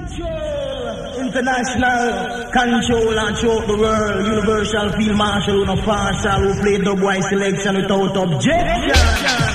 International control and throughout the world. Universal field marshal, who no partial, who play dubwise selection without objection.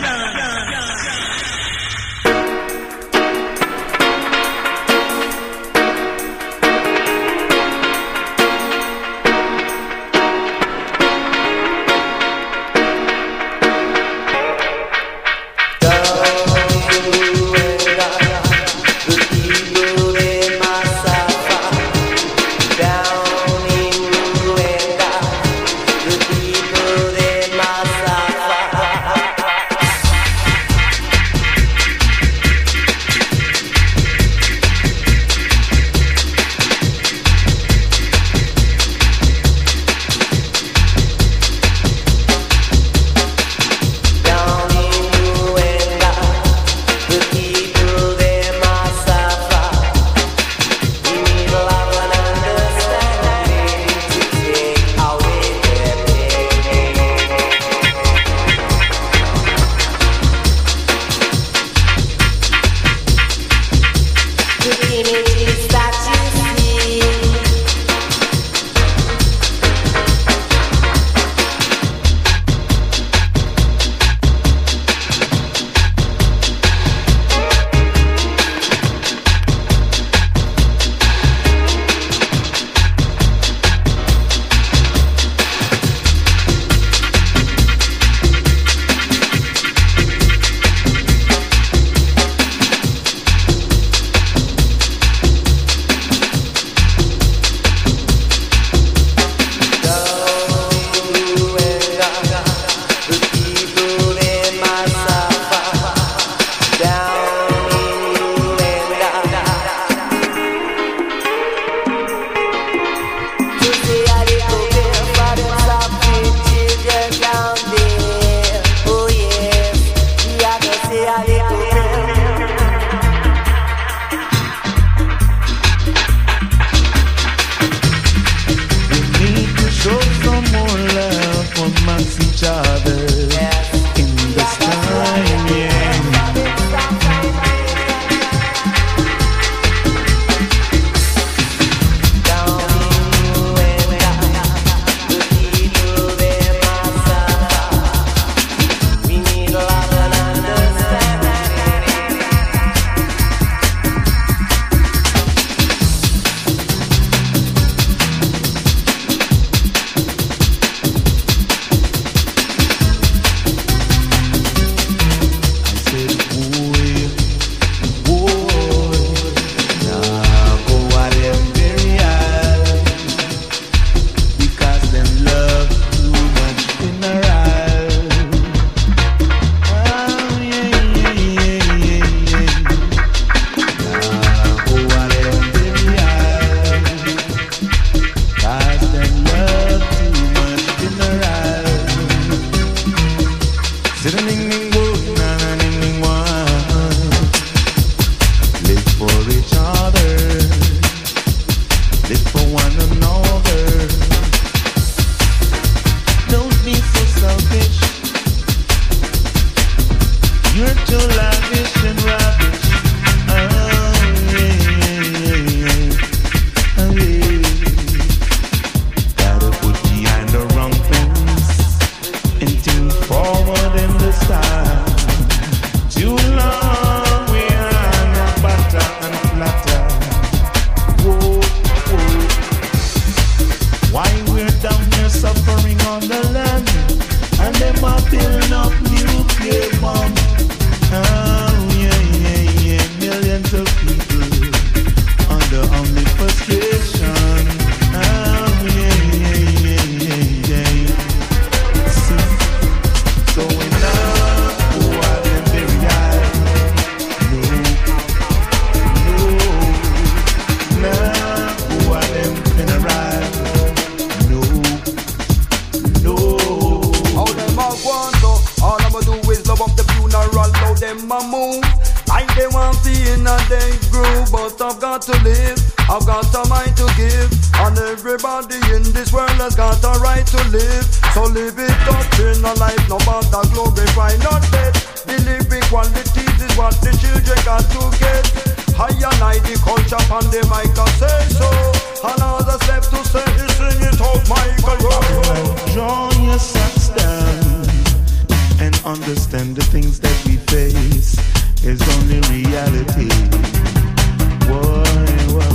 on the mic and say so. Another step to say is sing it out, Michael. Draw your socks down and understand the things that we face is only reality. Boy.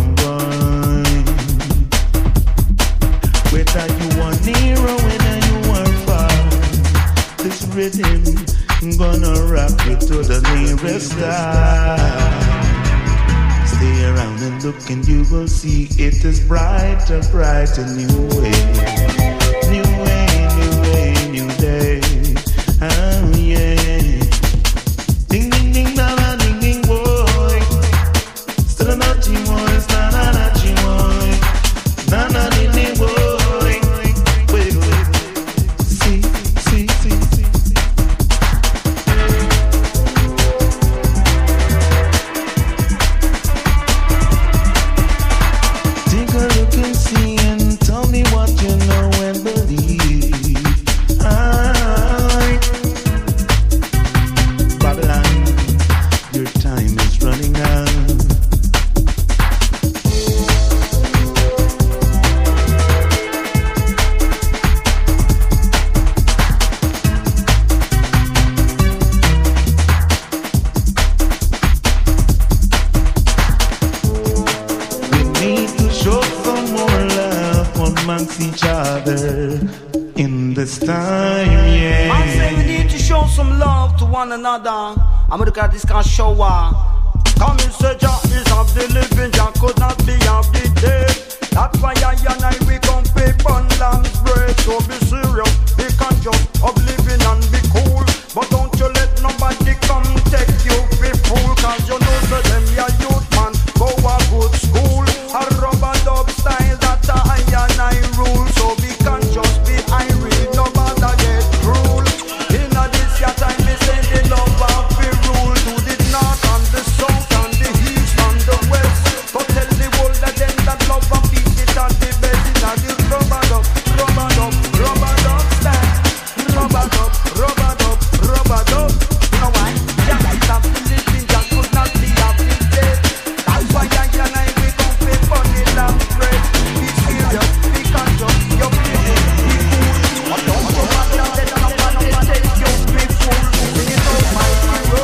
Whether you are near or whether you are far, this rhythm gonna rock you to the nearest star. Stay around and look and you will see it is brighter, brighter, new way. New way, new way, new day. Oh yeah. Ding ding ding da da ding ding boy. Still a naughty boy, na na naughty boy. Na na ding ding boy. Each other in this time, yeah. I say we need to show some love to one another. I'm gonna look at this kind of show. Come and say Jah is of the living, Jah could not be of the dead. That's why I and I we come pay fun lamb's bread. So be serious, be conscious of living and be cool. But don't you let nobody come take you be fool. Cause you know for them your youth man go a good school. A rubber dub style that I and I rule. So be conscious, be irate, no matter get cruel. In this your time me say the love of the rule. To the north and the south and the east and the west. So tell the world that them that love and peace it and the best. It and the rubber dub style. Rubber dub. You know why? Just stop living, just could not be of the dead. That's why I and I we gon' pay funny love bread. Be serious, be conscious, you're feeling, be cool. But don't go back down there, no one take you, be fool. Sing it out, my hero.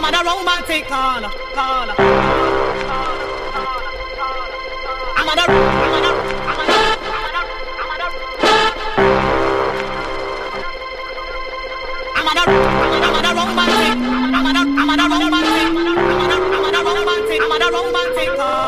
I'm on a romantic corner. I'm on a romantic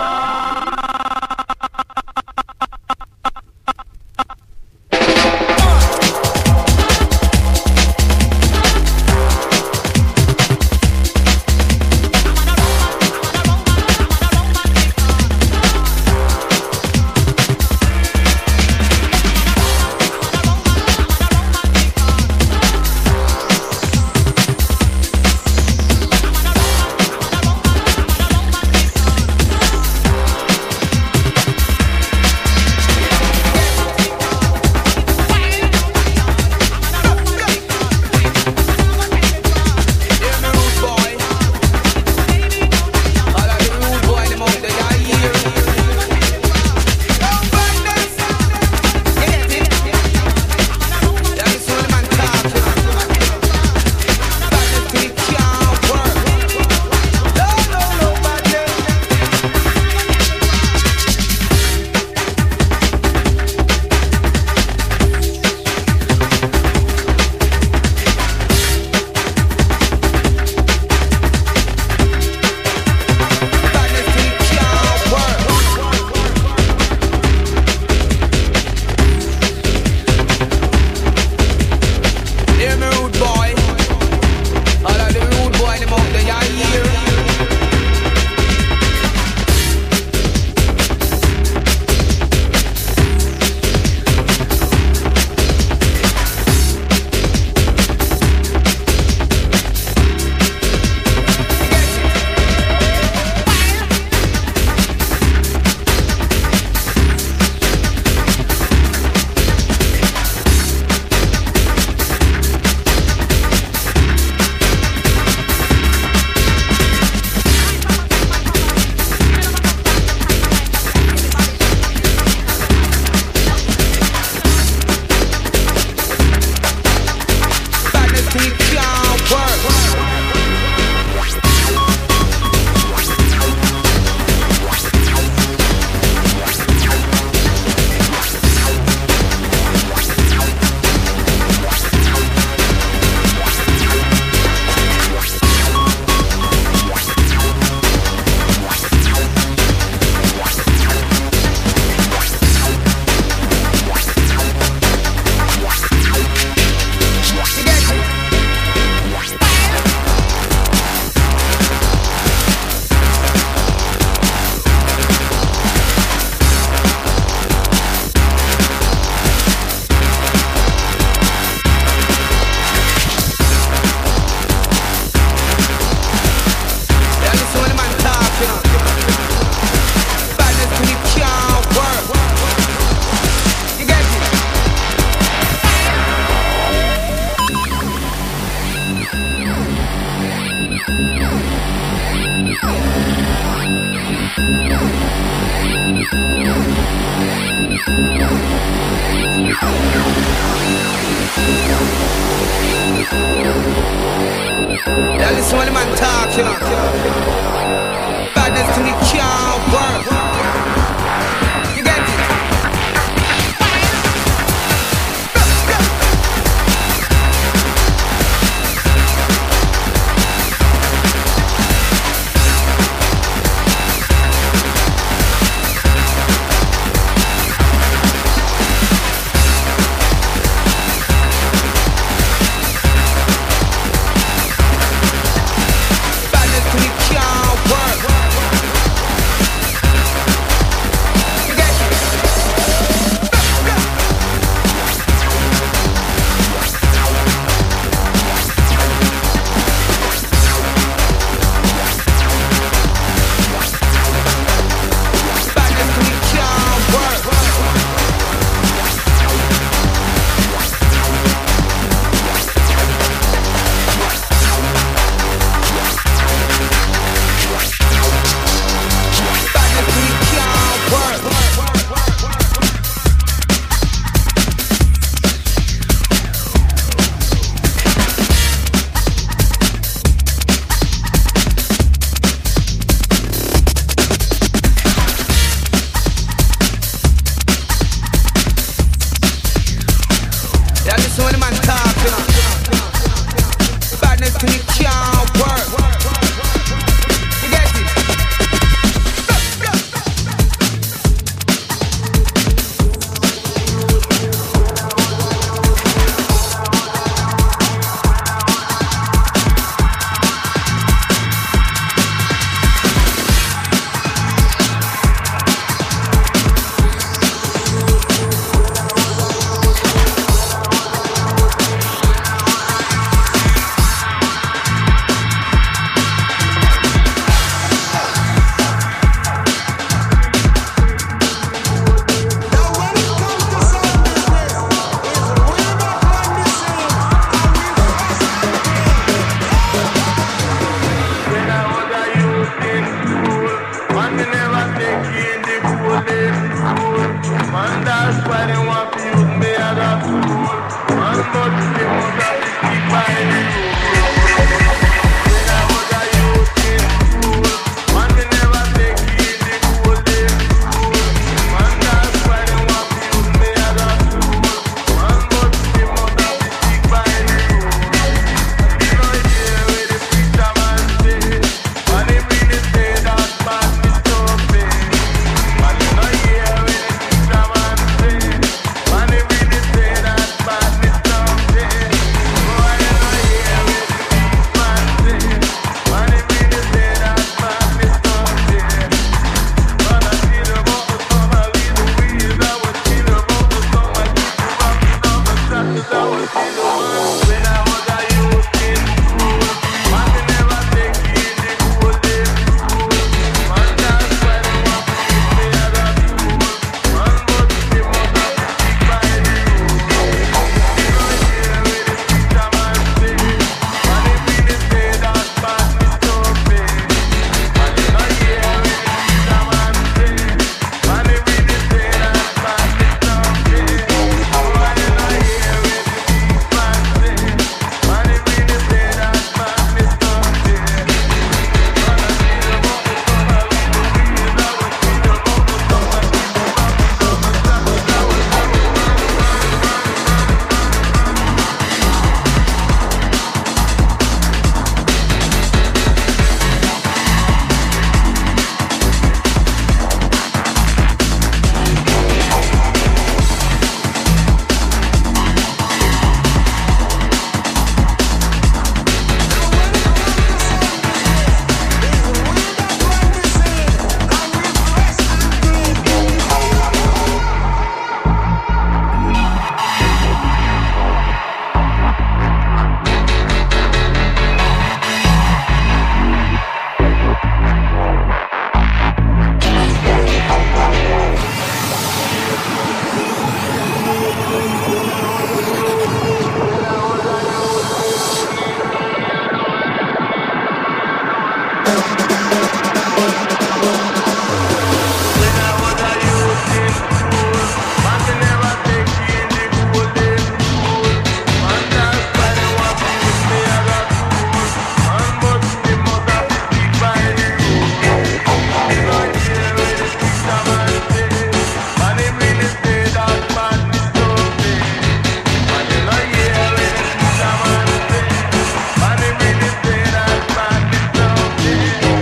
Yeah, listen when the man talk, you know. Badness to me can't work. You get it? Badness to me can't work. Yeah.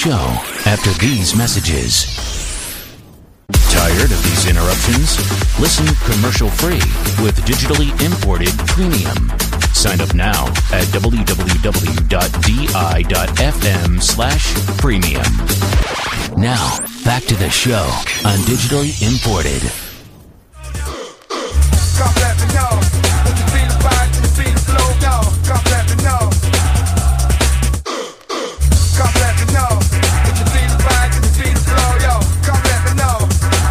show after these messages. Tired of these interruptions? Listen commercial-free with digitally imported premium. Sign up now at www.di.fm/premium. Now, back to the show on Digitally Imported. Come let me know. If you feel the vibe, if you feel the flow, yo. Come let me know. Come let me know. If you feel the vibe, if you feel the flow, yo. Come let me know.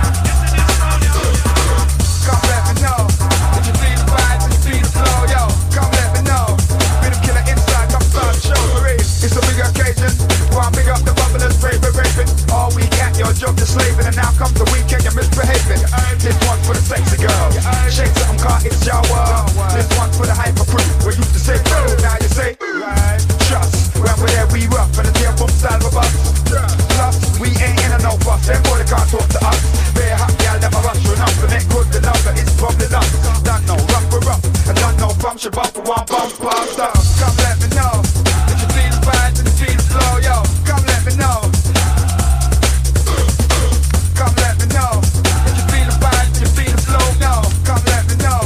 Come let me know. If you feel the vibe, if you feel the flow, yo. Come let me know. Rhythm killer inside, come start the show parade. It's a big occasion. Wanna big up the bubblers, raping. All weekend, your job to slaving, and now comes the weekend, you're misbehaving. This one's for the sexy girl. Shake something, car, it's your world. This one's for the hyper crew. We used to say, now you say, trust. When we're there, we rough, and the deal boom style of us. Plus, we ain't in a no fuss. Them boy, they can't talk to us. Very hot, y'all never rush for enough. And it good enough, but it's probably not. Don't know, rough for rough. And don't know, bump, she bump for one bump, past up. Come let me know. If you feel the vibes and you feel the flow, yo. Come let me know. Come let me know. If you feel the vibes and you feel the flow, yo. Come let me know.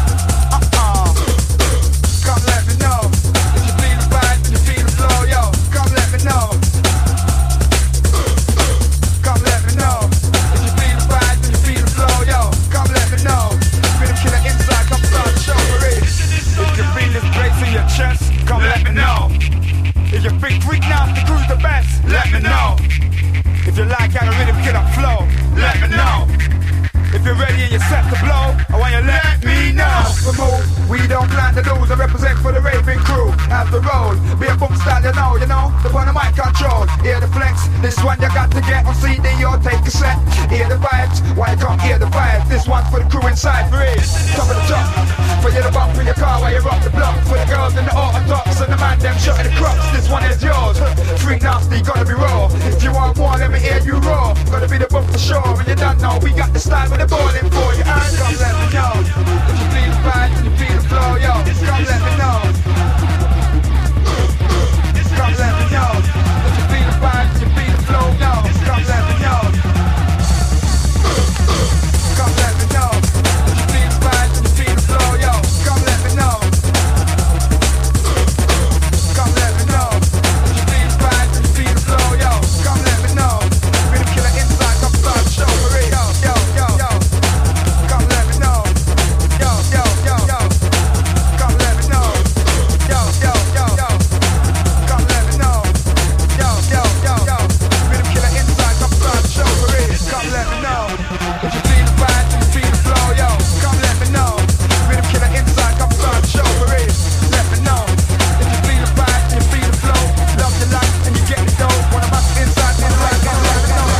Come let me know. If you feel the vibes and you feel the flow, yo. Come let me know. Come let me know. If you feel the vibes and you feel the flow, yo. Come let me know. Rhythm killer inside, come start the show parade. If you feel this bass in your chest, come let me know. If you think freak nasty crew's the best, let me know. If you like how the rhythm killer flow, let me know. If you're ready and you're set to blow, I want you to let me know. We move, we don't plan to lose. I represent for the raving crew. Have the roll, be a boom style, you know. The one of my control, hear the flex. This one you got to get on CD or take a set. Hear the vibes, why you can't hear the vibes? This one's for the crew inside, for it. Top of the top, for you to bump in your car while you rock the block. For the girls in the orthodox and the man them shutting the crops. This one is yours. Freak nasty, gotta be raw. If you want more, let me hear you roar. Gotta be the book for sure, and you don't know we got the style with the balling for you. And come let me know. If you feel the vibe and you feel the flow, yo. Come let me know. Come let me know. If you feel the vibe and you feel the flow, yo. Come let me know. Come let me know. If you feel the vibe and you feel the flow, yo. Come let me know. Come let me know. If you feel the vibe and you feel the flow, yo. Come let me know. Be the killer inside, come start the show for it. Yo. Come let me know. Yo. Come let me know. Yo. Come let me know. Yo. Be the killer inside, come start the show for it. Come let me know. If you feel the vibe and you feel the flow, yo. Come let me know. Be the killer inside, come start the show for it. Let me know. If you feel the vibe and you feel the flow, love your life and you get the dough. When I'm up inside, in the light, come let me know.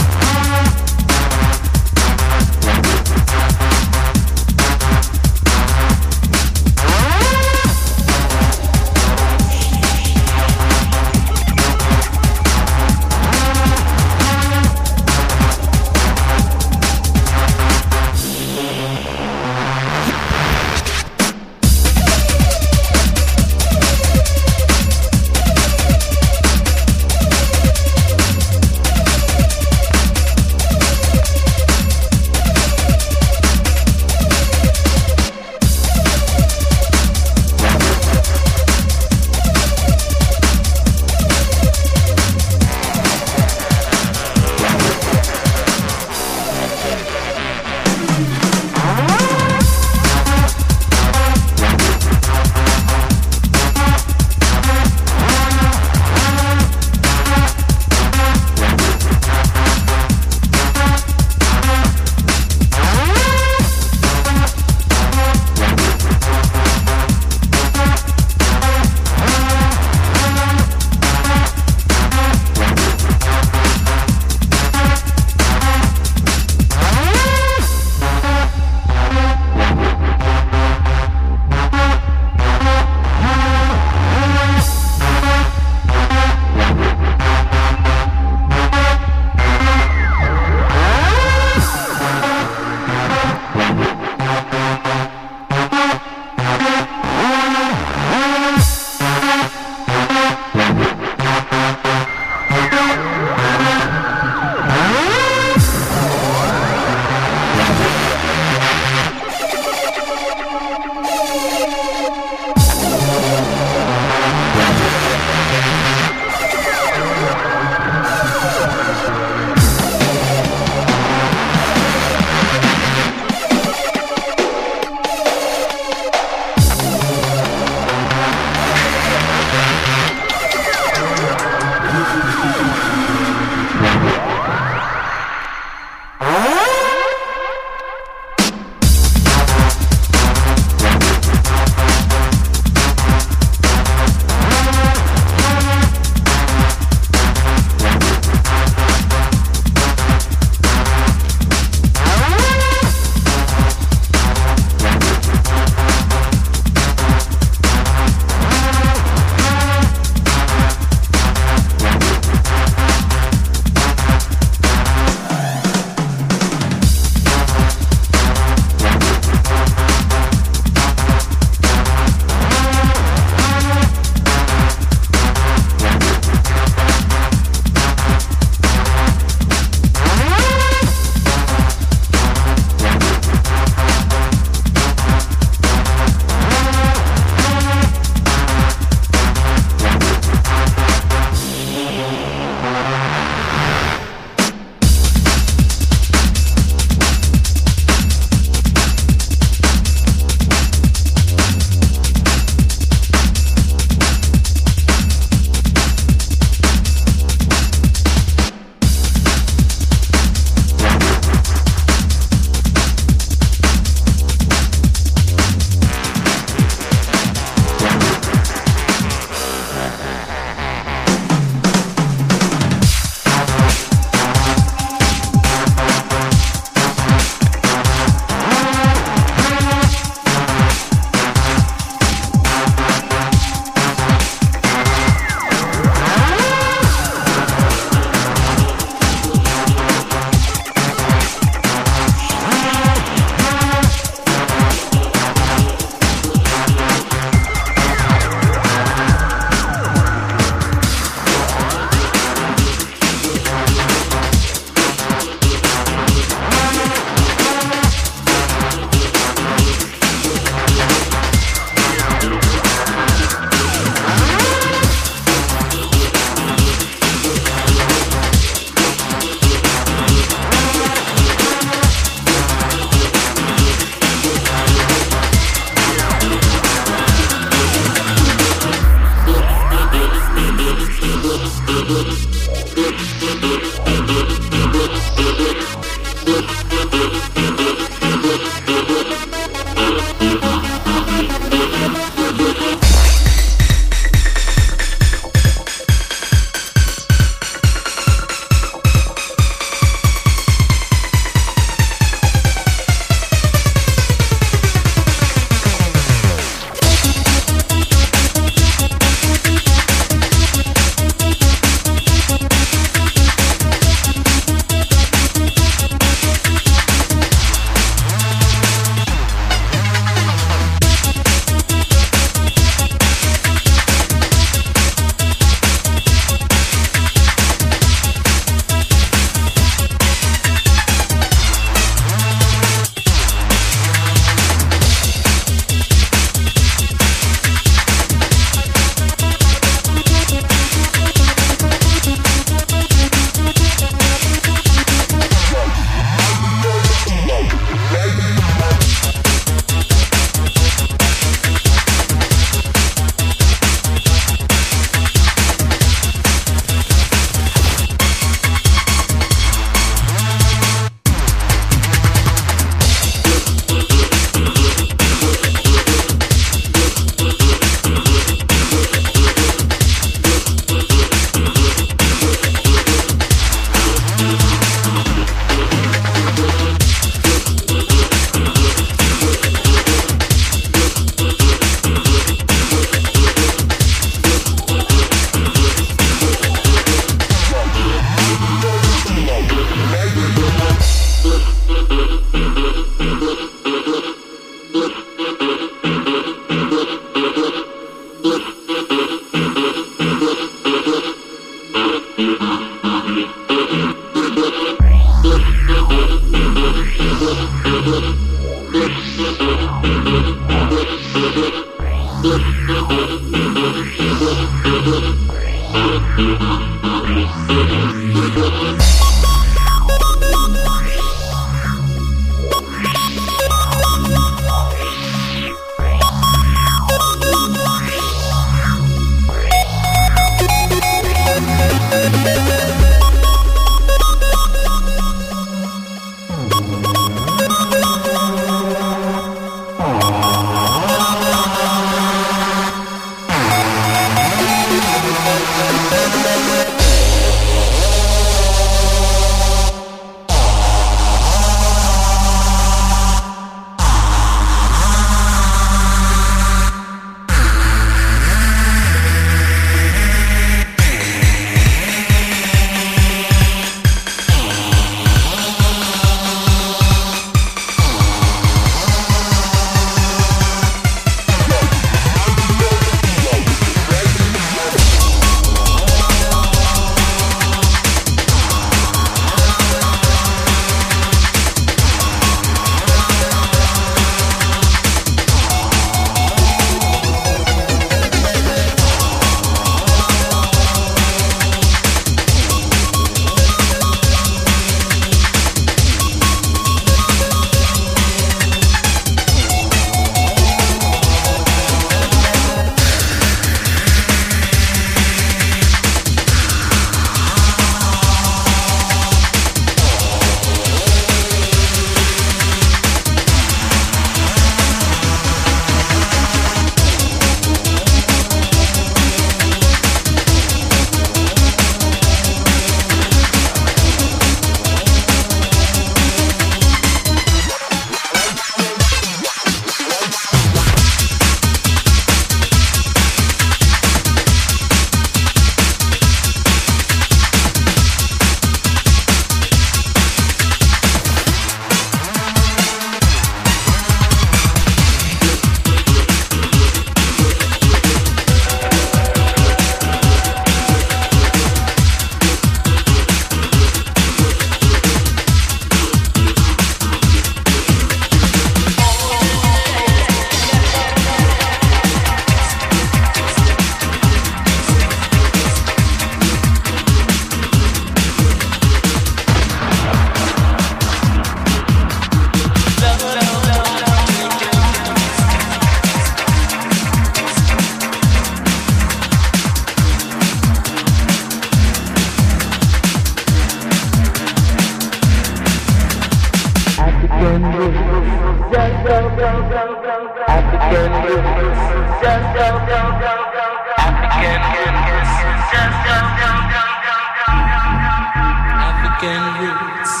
African roots.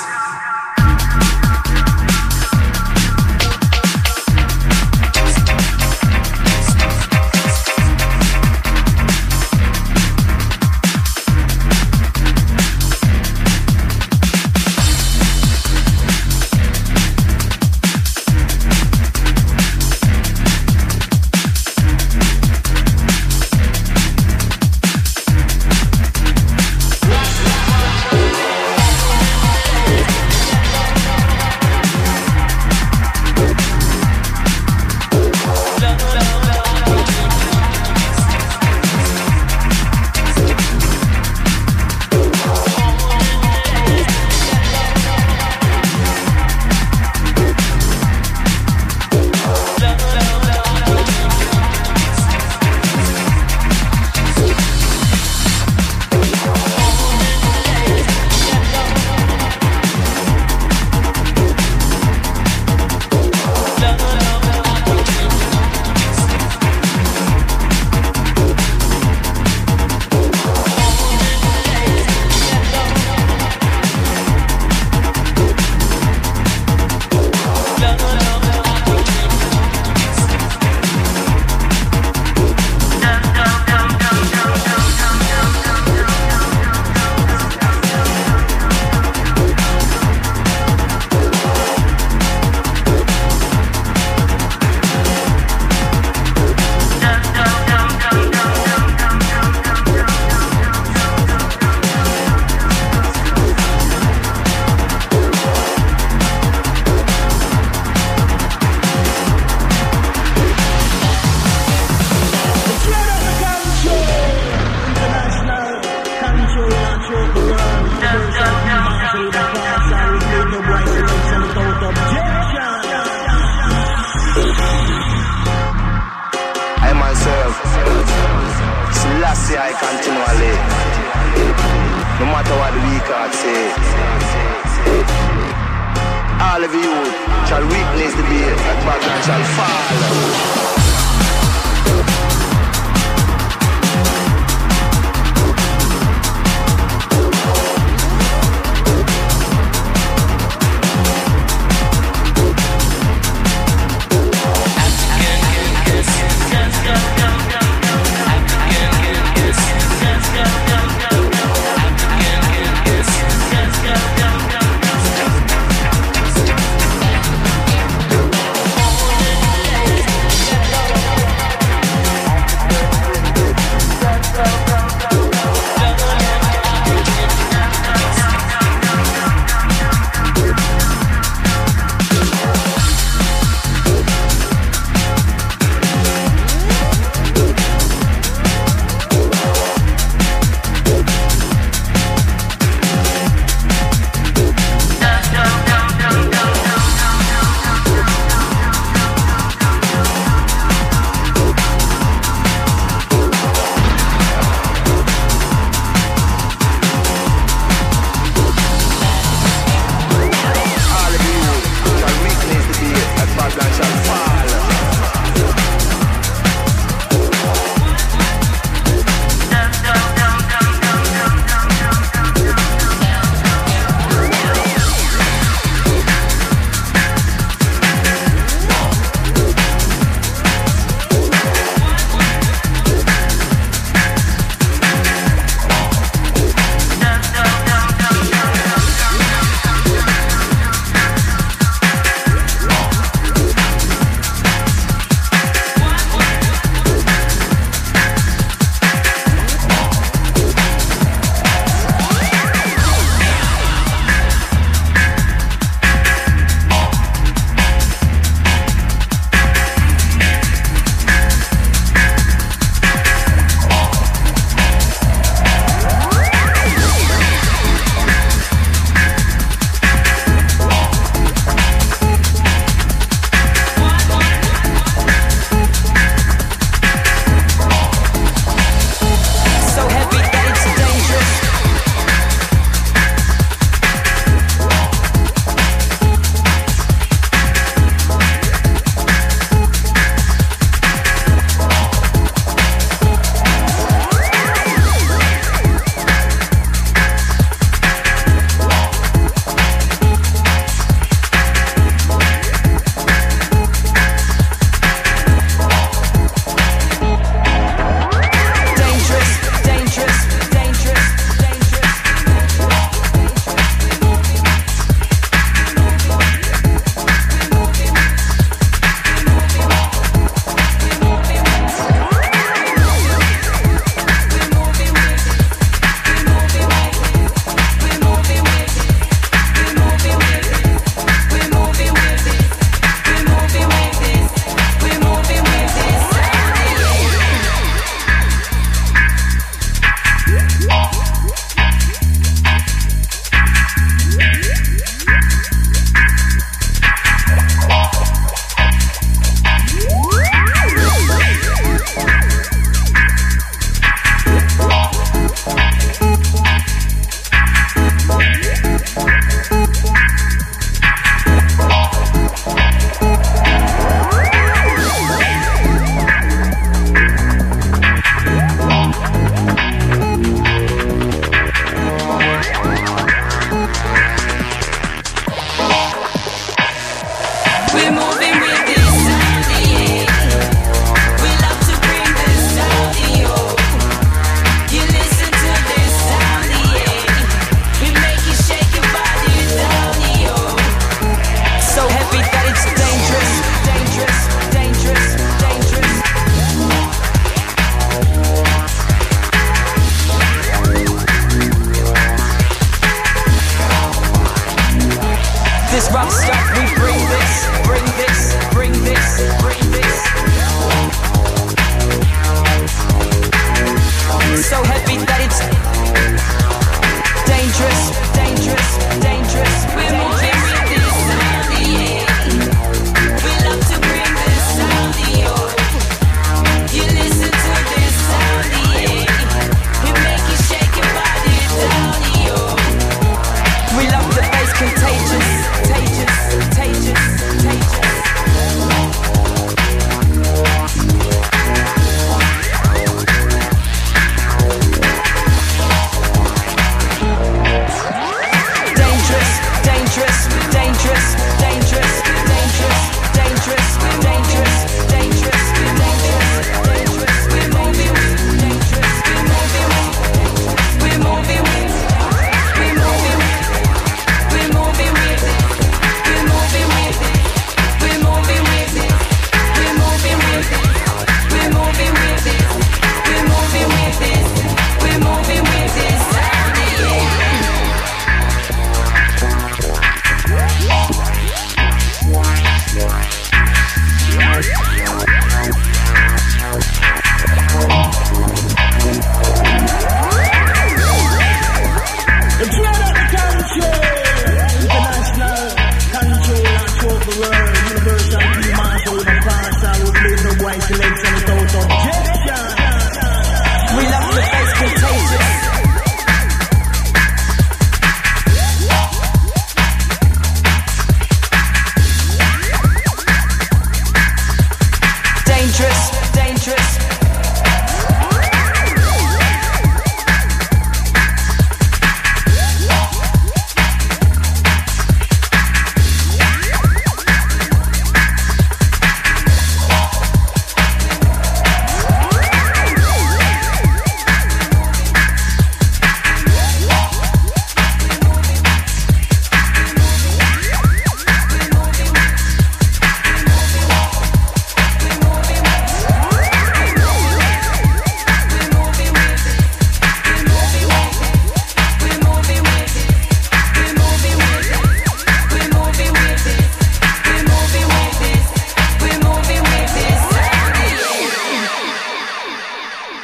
So heavy that it's dangerous.